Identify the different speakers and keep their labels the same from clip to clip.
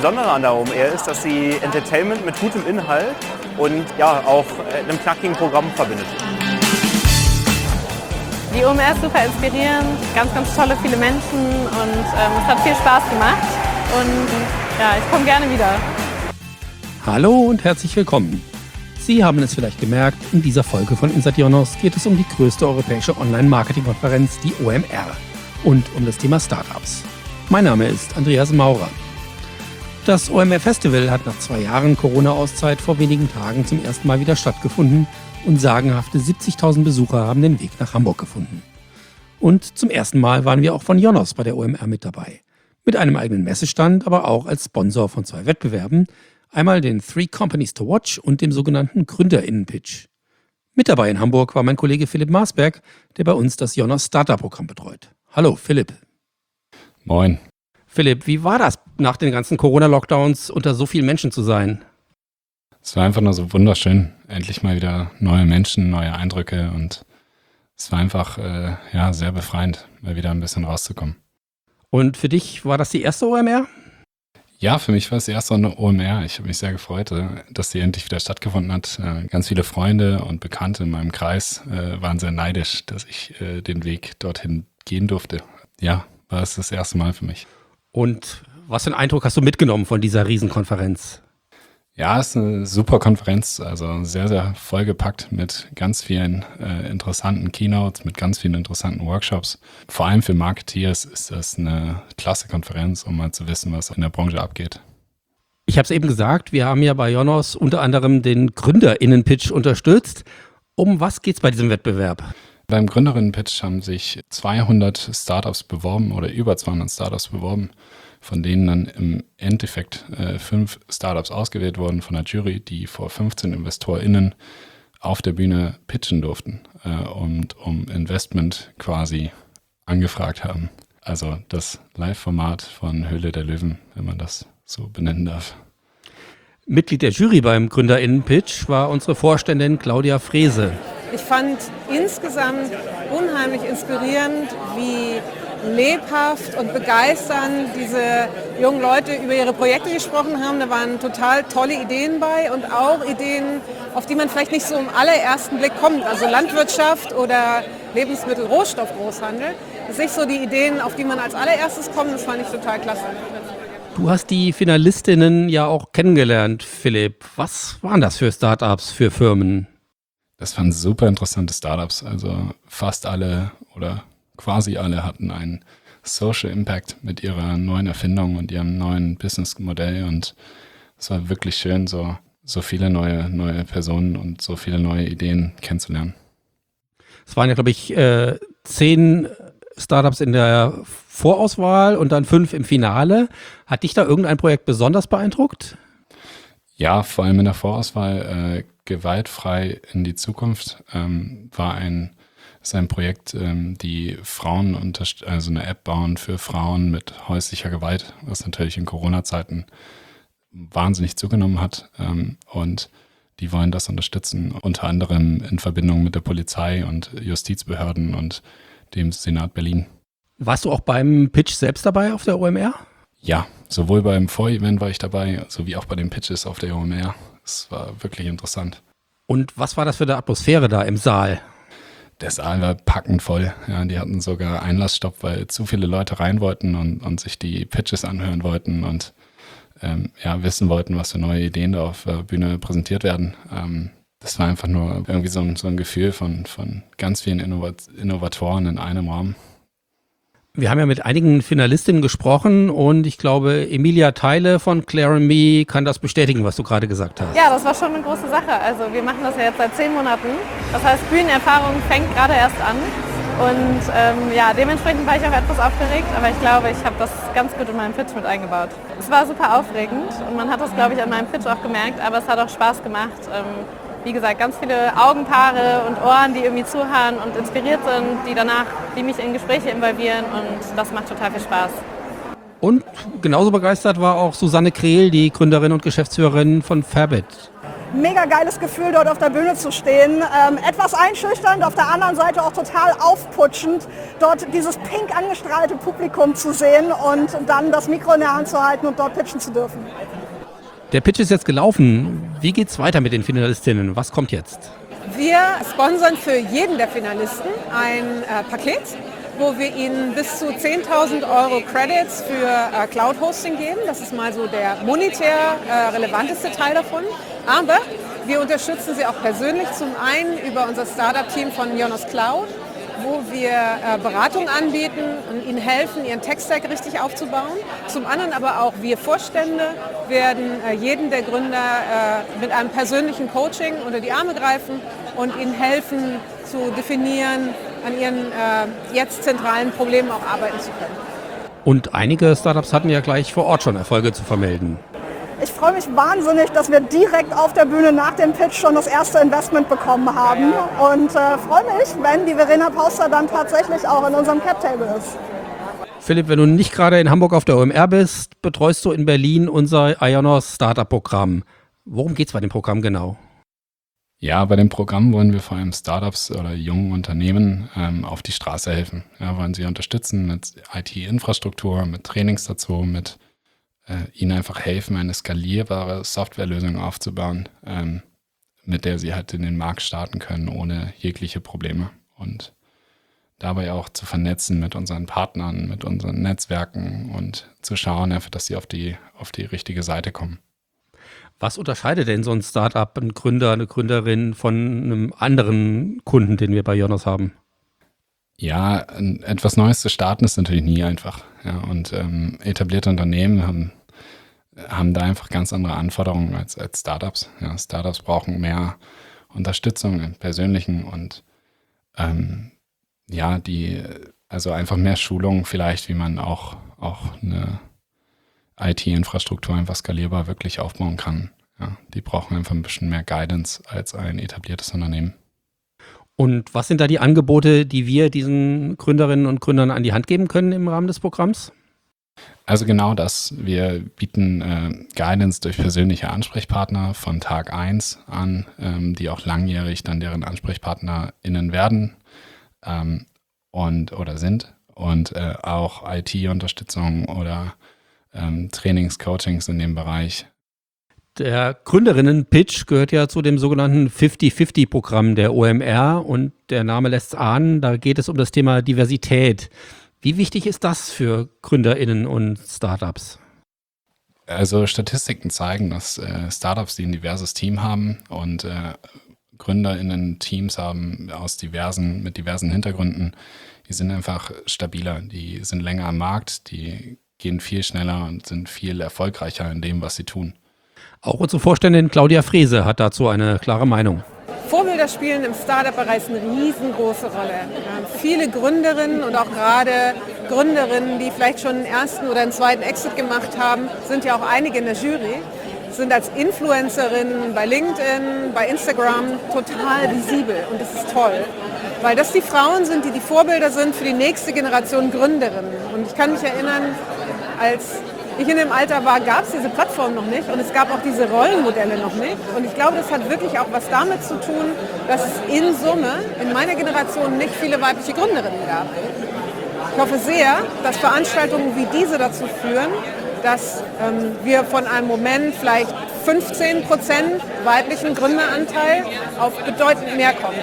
Speaker 1: Besondere an der OMR ist, dass sie Entertainment mit gutem Inhalt und ja auch einem knackigen Programm verbindet.
Speaker 2: Die OMR ist super inspirierend, ganz, ganz tolle, viele Menschen und es hat viel Spaß gemacht und ja, ich komme gerne wieder.
Speaker 3: Hallo und herzlich willkommen. Sie haben es vielleicht gemerkt, in dieser Folge von Inside Ionos geht es um die größte europäische Online-Marketing-Konferenz, die OMR, und um das Thema Startups. Mein Name ist Andreas Maurer. Das OMR-Festival hat nach 2 Jahren Corona-Auszeit vor wenigen Tagen zum ersten Mal wieder stattgefunden und sagenhafte 70.000 Besucher haben den Weg nach Hamburg gefunden. Und zum ersten Mal waren wir auch von Ionos bei der OMR mit dabei. Mit einem eigenen Messestand, aber auch als Sponsor von 2 Wettbewerben, einmal den 3 Companies to Watch und dem sogenannten GründerInnen-Pitch. Mit dabei in Hamburg war mein Kollege Philipp Marsberg, der bei uns das Ionos Startup-Programm betreut. Hallo Philipp.
Speaker 4: Moin.
Speaker 3: Philipp, wie war das, nach den ganzen Corona-Lockdowns unter so vielen Menschen zu sein?
Speaker 4: Es war einfach nur so wunderschön. Endlich mal wieder neue Menschen, neue Eindrücke und es war einfach sehr befreiend, mal wieder ein bisschen rauszukommen.
Speaker 3: Und für dich war das die erste OMR?
Speaker 4: Ja, für mich war es die erste OMR. Ich habe mich sehr gefreut, dass sie endlich wieder stattgefunden hat. Ganz viele Freunde und Bekannte in meinem Kreis waren sehr neidisch, dass ich den Weg dorthin gehen durfte. Ja, war es das erste Mal für mich.
Speaker 3: Und was für einen Eindruck hast du mitgenommen von dieser Riesenkonferenz?
Speaker 4: Ja, es ist eine super Konferenz, also sehr, sehr vollgepackt mit ganz vielen interessanten Keynotes, mit ganz vielen interessanten Workshops. Vor allem für Marketeers ist das eine klasse Konferenz, um mal zu wissen, was in der Branche abgeht.
Speaker 3: Ich habe es eben gesagt, wir haben ja bei Ionos unter anderem den GründerInnen-Pitch unterstützt. Um was geht's bei diesem Wettbewerb?
Speaker 4: Beim GründerInnen-Pitch haben sich 200 Startups beworben oder über 200 Startups beworben, von denen dann im Endeffekt 5 Startups ausgewählt wurden von der Jury, die vor 15 InvestorInnen auf der Bühne pitchen durften und um Investment quasi angefragt haben. Also das Live-Format von Höhle der Löwen, wenn man das so benennen darf.
Speaker 3: Mitglied der Jury beim GründerInnen-Pitch war unsere Vorständin Claudia Frese.
Speaker 5: Ich fand insgesamt unheimlich inspirierend, wie lebhaft und begeisternd diese jungen Leute über ihre Projekte gesprochen haben. Da waren total tolle Ideen bei und auch Ideen, auf die man vielleicht nicht so im allerersten Blick kommt. Also Landwirtschaft oder Lebensmittel-Rohstoff-Großhandel. Das sind nicht so die Ideen, auf die man als allererstes kommt. Das fand ich total klasse.
Speaker 3: Du hast die Finalistinnen ja auch kennengelernt, Philipp. Was waren das für Startups, für Firmen?
Speaker 4: Das waren super interessante Startups. Also fast alle oder quasi alle hatten einen Social Impact mit ihrer neuen Erfindung und ihrem neuen Businessmodell. Und es war wirklich schön, so viele neue Personen und so viele neue Ideen kennenzulernen.
Speaker 3: Es waren ja, glaube ich, 10 Startups in der Vorauswahl und dann 5 im Finale. Hat dich da irgendein Projekt besonders beeindruckt?
Speaker 4: Ja, vor allem in der Vorauswahl gewaltfrei in die Zukunft ist ein Projekt, die Frauen also eine App bauen für Frauen mit häuslicher Gewalt, was natürlich in Corona-Zeiten wahnsinnig zugenommen hat. Und die wollen das unterstützen, unter anderem in Verbindung mit der Polizei und Justizbehörden und dem Senat Berlin.
Speaker 3: Warst du auch beim Pitch selbst dabei auf der OMR?
Speaker 4: Ja, sowohl beim Vorevent war ich dabei, sowie auch bei den Pitches auf der OMR. Es war wirklich interessant.
Speaker 3: Und was war das für eine Atmosphäre da im Saal?
Speaker 4: Der Saal war packend voll. Ja, die hatten sogar Einlassstopp, weil zu viele Leute rein wollten und sich die Pitches anhören wollten und wissen wollten, was für neue Ideen da auf der Bühne präsentiert werden. Das war einfach nur irgendwie so ein Gefühl von ganz vielen Innovatoren in einem Raum.
Speaker 3: Wir haben ja mit einigen Finalistinnen gesprochen und ich glaube, Emilia Theile von Claire & Me kann das bestätigen, was du gerade gesagt hast.
Speaker 2: Ja, das war schon eine große Sache. Also wir machen das ja jetzt seit 10 Monaten. Das heißt, Bühnenerfahrung fängt gerade erst an. Und dementsprechend war ich auch etwas aufgeregt, aber ich glaube, ich habe das ganz gut in meinem Pitch mit eingebaut. Es war super aufregend und man hat das, glaube ich, an meinem Pitch auch gemerkt, aber es hat auch Spaß gemacht. Wie gesagt, ganz viele Augenpaare und Ohren, die irgendwie zuhören und inspiriert sind, die mich in Gespräche involvieren und das macht total viel Spaß.
Speaker 3: Und genauso begeistert war auch Susanne Krehl, die Gründerin und Geschäftsführerin von Fabit.
Speaker 6: mega geiles Gefühl, dort auf der Bühne zu stehen. Etwas einschüchternd, auf der anderen Seite auch total aufputschend, dort dieses pink angestrahlte Publikum zu sehen und dann das Mikro in der Hand zu halten und dort pitchen zu dürfen.
Speaker 3: Der Pitch ist jetzt gelaufen. Wie geht's weiter mit den Finalistinnen? Was kommt jetzt?
Speaker 5: Wir sponsern für jeden der Finalisten ein Paket, wo wir ihnen bis zu 10.000 € Credits für Cloud-Hosting geben. Das ist mal so der monetär relevanteste Teil davon. Aber wir unterstützen sie auch persönlich, zum einen über unser Startup-Team von Ionos Cloud, wo wir Beratung anbieten und ihnen helfen, ihren Tech-Stack richtig aufzubauen. Zum anderen aber auch wir Vorstände werden jeden der Gründer mit einem persönlichen Coaching unter die Arme greifen und ihnen helfen zu definieren, an ihren jetzt zentralen Problemen auch arbeiten zu können.
Speaker 3: Und einige Startups hatten ja gleich vor Ort schon Erfolge zu vermelden.
Speaker 6: Ich freue mich wahnsinnig, dass wir direkt auf der Bühne nach dem Pitch schon das erste Investment bekommen haben und freue mich, wenn die Verena Pauster dann tatsächlich auch in unserem Cap-Table ist.
Speaker 3: Philipp, wenn du nicht gerade in Hamburg auf der OMR bist, betreust du in Berlin unser Ionos Startup-Programm. Worum geht es bei dem Programm genau?
Speaker 4: Ja, bei dem Programm wollen wir vor allem Startups oder jungen Unternehmen auf die Straße helfen. Ja, wollen sie unterstützen mit IT-Infrastruktur, mit Trainings dazu, mit ihnen einfach helfen, eine skalierbare Softwarelösung aufzubauen, mit der sie halt in den Markt starten können, ohne jegliche Probleme. Und dabei auch zu vernetzen mit unseren Partnern, mit unseren Netzwerken und zu schauen, einfach, dass sie auf die richtige Seite kommen.
Speaker 3: Was unterscheidet denn so ein Startup, ein Gründer, eine Gründerin von einem anderen Kunden, den wir bei Ionos haben?
Speaker 4: Ja, etwas Neues zu starten ist natürlich nie einfach. Ja, und etablierte Unternehmen haben da einfach ganz andere Anforderungen als Startups. Ja, Startups brauchen mehr Unterstützung im Persönlichen und also einfach mehr Schulung vielleicht, wie man auch eine IT-Infrastruktur einfach skalierbar wirklich aufbauen kann. Ja, die brauchen einfach ein bisschen mehr Guidance als ein etabliertes Unternehmen.
Speaker 3: Und was sind da die Angebote, die wir diesen Gründerinnen und Gründern an die Hand geben können im Rahmen des Programms?
Speaker 4: Also genau das. Wir bieten Guidance durch persönliche Ansprechpartner von Tag 1 an, die auch langjährig dann deren AnsprechpartnerInnen werden oder sind. Und auch IT-Unterstützung oder Trainings, Coachings in dem Bereich.
Speaker 3: Der Gründerinnen-Pitch gehört ja zu dem sogenannten 50-50-Programm der OMR und der Name lässt es ahnen, da geht es um das Thema Diversität. Wie wichtig ist das für GründerInnen und Startups?
Speaker 4: Also Statistiken zeigen, dass Startups, die ein diverses Team haben und GründerInnen Teams haben mit diversen Hintergründen, die sind einfach stabiler, die sind länger am Markt, die gehen viel schneller und sind viel erfolgreicher in dem, was sie tun.
Speaker 3: Auch unsere Vorständin Claudia Frese hat dazu eine klare Meinung.
Speaker 5: Vorbilder spielen im Startup-Bereich eine riesengroße Rolle. Viele Gründerinnen und auch gerade Gründerinnen, die vielleicht schon einen ersten oder einen zweiten Exit gemacht haben, sind ja auch einige in der Jury, sind als Influencerinnen bei LinkedIn, bei Instagram total visibel und das ist toll. Weil das die Frauen sind, die Vorbilder sind für die nächste Generation Gründerinnen. Und ich kann mich erinnern, als ich in dem Alter war, gab es diese Plattform noch nicht und es gab auch diese Rollenmodelle noch nicht. Und ich glaube, das hat wirklich auch was damit zu tun, dass es in Summe in meiner Generation nicht viele weibliche Gründerinnen gab. Ich hoffe sehr, dass Veranstaltungen wie diese dazu führen, dass wir von einem Moment vielleicht 15% weiblichen Gründeranteil auf bedeutend mehr kommen.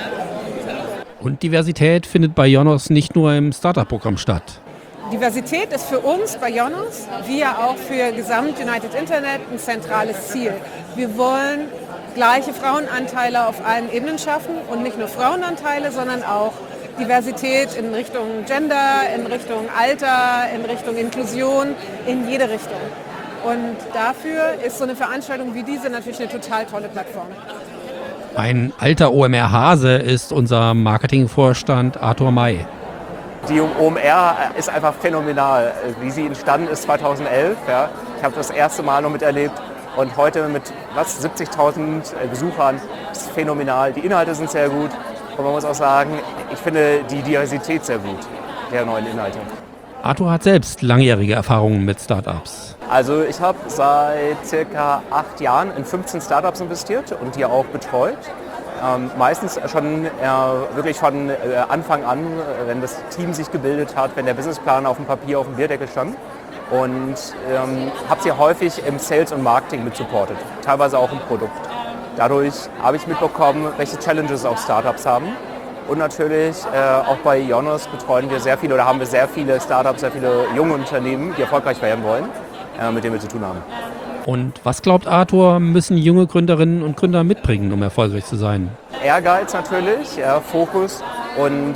Speaker 3: Und Diversität findet bei Ionos nicht nur im Startup-Programm statt.
Speaker 5: Diversität ist für uns bei Ionos, wie ja auch für Gesamt United Internet, ein zentrales Ziel. Wir wollen gleiche Frauenanteile auf allen Ebenen schaffen und nicht nur Frauenanteile, sondern auch Diversität in Richtung Gender, in Richtung Alter, in Richtung Inklusion, in jede Richtung. Und dafür ist so eine Veranstaltung wie diese natürlich eine total tolle Plattform.
Speaker 3: Ein alter OMR-Hase ist unser Marketingvorstand Arthur May.
Speaker 1: Die OMR ist einfach phänomenal, wie sie entstanden ist 2011. Ja. Ich habe das erste Mal noch miterlebt und heute mit 70.000 Besuchern ist phänomenal. Die Inhalte sind sehr gut und man muss auch sagen, ich finde die Diversität sehr gut der neuen Inhalte.
Speaker 3: Arthur hat selbst langjährige Erfahrungen mit Startups.
Speaker 1: Also ich habe seit circa 8 Jahren in 15 Startups investiert und die auch betreut. Meistens schon wirklich von Anfang an, wenn das Team sich gebildet hat, wenn der Businessplan auf dem Papier auf dem Bierdeckel stand. Und habe sie häufig im Sales und Marketing mit supportet, teilweise auch im Produkt. Dadurch habe ich mitbekommen, welche Challenges auch Startups haben. Und natürlich auch bei Ionos betreuen wir sehr viele oder haben wir sehr viele Startups, sehr viele junge Unternehmen, die erfolgreich werden wollen, mit denen wir zu tun haben.
Speaker 3: Und was glaubt Arthur, müssen junge Gründerinnen und Gründer mitbringen, um erfolgreich zu sein?
Speaker 1: Ehrgeiz natürlich, Fokus und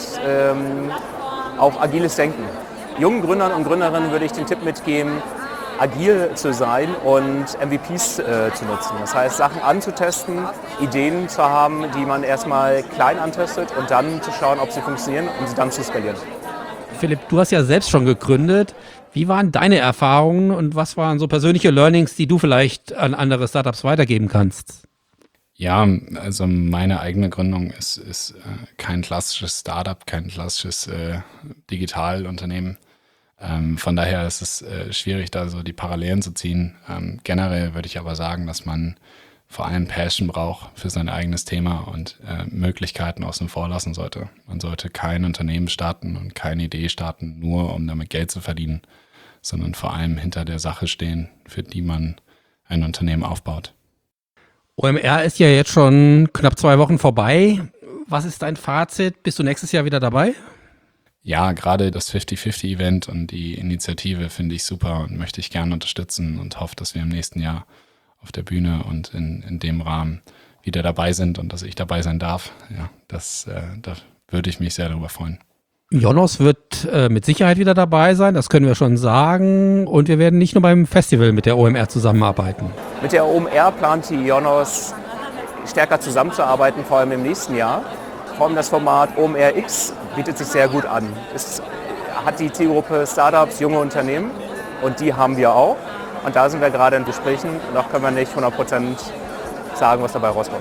Speaker 1: auch agiles Denken. Jungen Gründern und Gründerinnen würde ich den Tipp mitgeben, agil zu sein und MVPs zu nutzen. Das heißt, Sachen anzutesten, Ideen zu haben, die man erstmal klein antestet und dann zu schauen, ob sie funktionieren und sie dann zu skalieren.
Speaker 3: Philipp, du hast ja selbst schon gegründet. Wie waren deine Erfahrungen und was waren so persönliche Learnings, die du vielleicht an andere Startups weitergeben kannst?
Speaker 4: Ja, also meine eigene Gründung ist kein klassisches Startup, kein klassisches Digitalunternehmen. Von daher ist es schwierig, da so die Parallelen zu ziehen. Generell würde ich aber sagen, dass man vor allem Passion braucht für sein eigenes Thema und Möglichkeiten außen vor lassen sollte. Man sollte kein Unternehmen starten und keine Idee starten, nur um damit Geld zu verdienen, sondern vor allem hinter der Sache stehen, für die man ein Unternehmen aufbaut.
Speaker 3: OMR ist ja jetzt schon knapp 2 Wochen vorbei. Was ist dein Fazit? Bist du nächstes Jahr wieder dabei?
Speaker 4: Ja, gerade das 50-50-Event und die Initiative finde ich super und möchte ich gerne unterstützen und hoffe, dass wir im nächsten Jahr auf der Bühne und in dem Rahmen wieder dabei sind und dass ich dabei sein darf. Ja, da würde ich mich sehr darüber freuen.
Speaker 3: Ionos wird mit Sicherheit wieder dabei sein, das können wir schon sagen. Und wir werden nicht nur beim Festival mit der OMR zusammenarbeiten.
Speaker 1: Mit der OMR plant die Ionos stärker zusammenzuarbeiten, vor allem im nächsten Jahr. Vor allem das Format OMRX bietet sich sehr gut an. Es hat die Zielgruppe Startups, junge Unternehmen und die haben wir auch. Und da sind wir gerade in Gesprächen. Noch können wir nicht 100% sagen, was dabei rauskommt.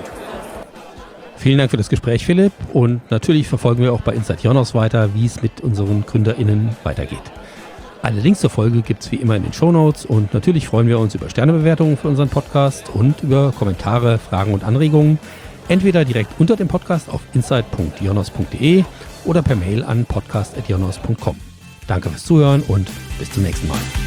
Speaker 3: Vielen Dank für das Gespräch, Philipp. Und natürlich verfolgen wir auch bei Inside Ionos weiter, wie es mit unseren GründerInnen weitergeht. Alle Links zur Folge gibt es wie immer in den Shownotes. Und natürlich freuen wir uns über Sternebewertungen für unseren Podcast und über Kommentare, Fragen und Anregungen. Entweder direkt unter dem Podcast auf inside.ionos.de oder per Mail an podcast@ionos.com. Danke fürs Zuhören und bis zum nächsten Mal.